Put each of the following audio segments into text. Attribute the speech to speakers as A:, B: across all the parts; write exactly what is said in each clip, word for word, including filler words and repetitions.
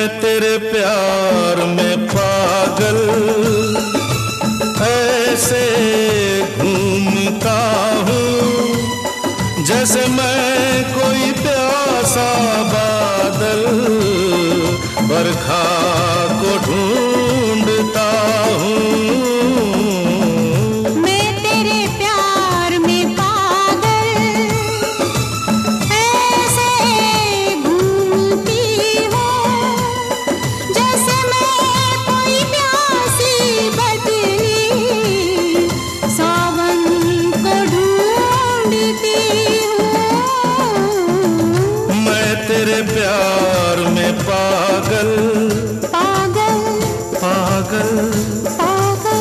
A: तेरे प्यार में पागल ऐसे घूमता हूँ जैसे मैं कोई प्यासा बादल बरखा को ढूंढता हूँ। तेरे प्यार में पागल पागल पागल पागल।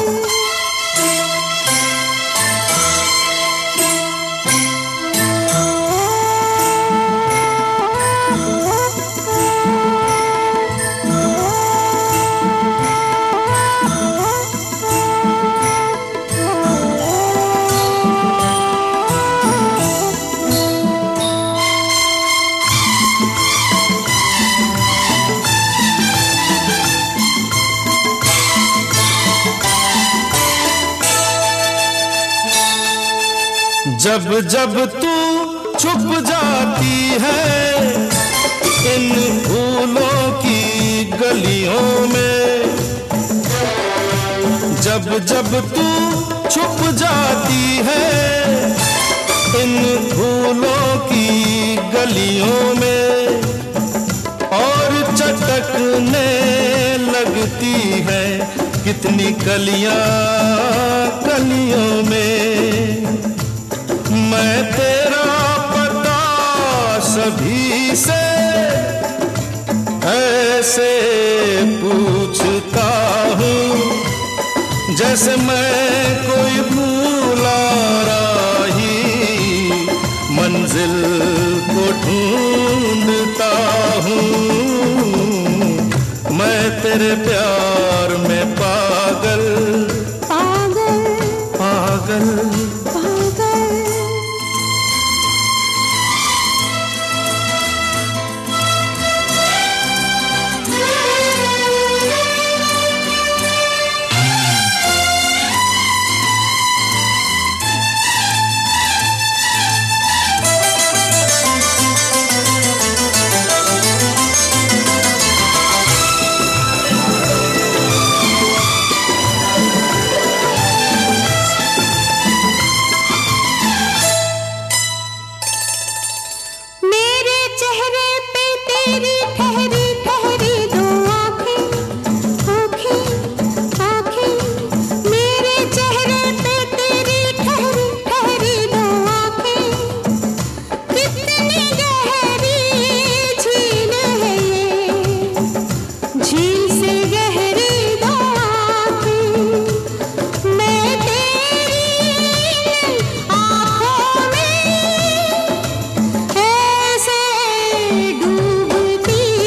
A: जब जब तू छुप जाती है इन फूलों की गलियों में, जब जब तू छुप जाती है इन फूलों की गलियों में और चटकने लगती है कितनी कलियां कलियों में। मैं तेरा पता सभी से ऐसे पूछता हूँ जैसे मैं कोई भूला राही मंजिल को ढूंढता हूँ। मैं तेरे प्यार में पागल पागल पागल।
B: डूबती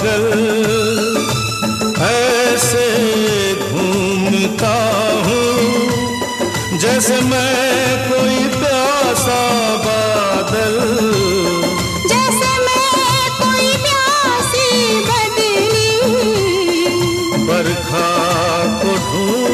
A: पागल ऐसे घूमता हूँ जैसे मैं कोई प्यासा बादल,
B: जैसे मैं कोई प्यासी बदली,
A: बरखा को ढूंढ